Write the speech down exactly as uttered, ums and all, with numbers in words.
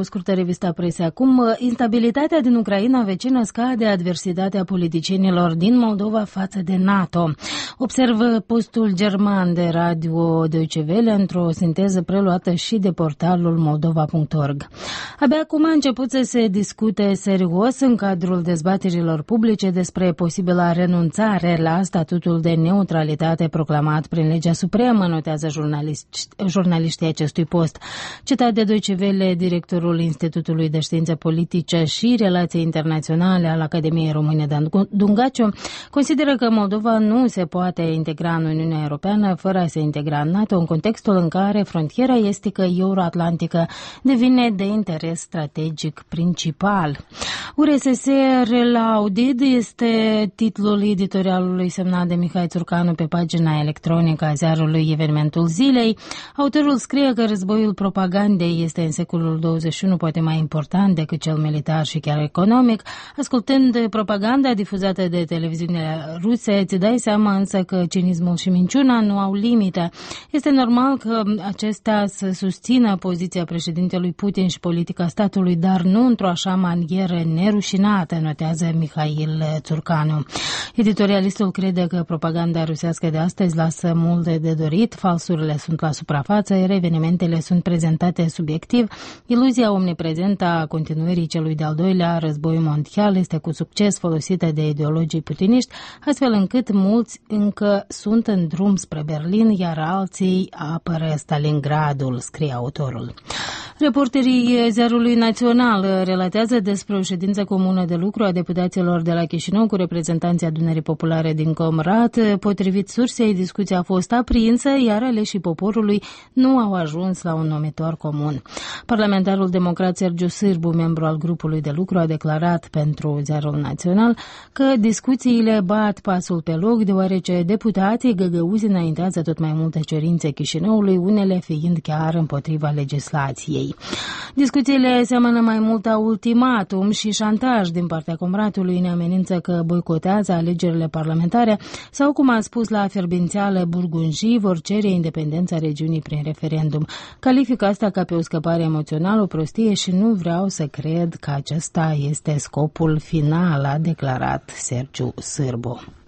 scurtă revistă presă acum. Instabilitatea din Ucraina vecină scade adversitatea politicienilor din Moldova față de NATO. Observă postul german de radio Deutsche Welle într-o sinteză preluată și de portalul moldova punct org. Abia acum a început să se discute serios în cadrul dezbaterilor publice despre posibila renunțare la statutul de neutralitate proclamat prin legea supremă, notează jurnaliști, jurnaliștii acestui post. Citat de Deutsche Welle, directorul Institutului de Științe Politice și Relații Internaționale al Academiei Române Dan Dungaciu, consideră că Moldova nu se poate integra în Uniunea Europeană fără a se integra în NATO, în contextul în care frontiera estică euroatlantică devine de interes strategic principal. U R S S Relaudid este titlul editorialului semnat de Mihai Țurcanu pe pagina electronică a ziarului Evenimentul Zilei. Autorul scrie că războiul propagandei este în secolul douăzeci și unu poate mai important decât cel militar și chiar economic. Ascultând propaganda difuzată de televiziunile ruse, îți dai seama însă că cinismul și minciuna nu au limite. Este normal că acestea să susțină poziția președintelui Putin și politica statului, dar nu într-o așa manieră nerușinată, notează Mihail Țurcanu. Editorialistul crede că propaganda rusească de astăzi lasă multe de dorit, falsurile sunt la suprafață, iar evenimentele sunt prezentate subiectiv. Iluzia omniprezentă a continuării celui de-al doilea război mondial este cu succes folosită de ideologii putiniști, astfel încât mulți încă sunt în drum spre Berlin, iar alții apără Stalingradul, scrie autorul. Reporterii Ziarului Național relatează despre o ședință comună de lucru a deputaților de la Chișinău cu reprezentanții Adunării Populare din Comrat. Potrivit sursei, discuția a fost aprinsă, iar aleșii poporului nu au ajuns la un numitor comun. Parlamentarul democrat Sergiu Sârbu, membru al grupului de lucru, a declarat pentru Ziarul Național că discuțiile bat pasul pe loc, deoarece deputații găgăuzi înaintează tot mai multe cerințe Chișinăului, unele fiind chiar împotriva legislației. Discuțiile seamănă mai mult a ultimatum și șantaj din partea Comratului, ne amenință că boicotează alegerile parlamentare sau, cum a spus la fierbințeală, burgunjii vor cere independența regiunii prin referendum. Califică asta ca pe o scăpare emoțională, o prostie și nu vreau să cred că acesta este scopul final, a declarat Sergiu Sârbu.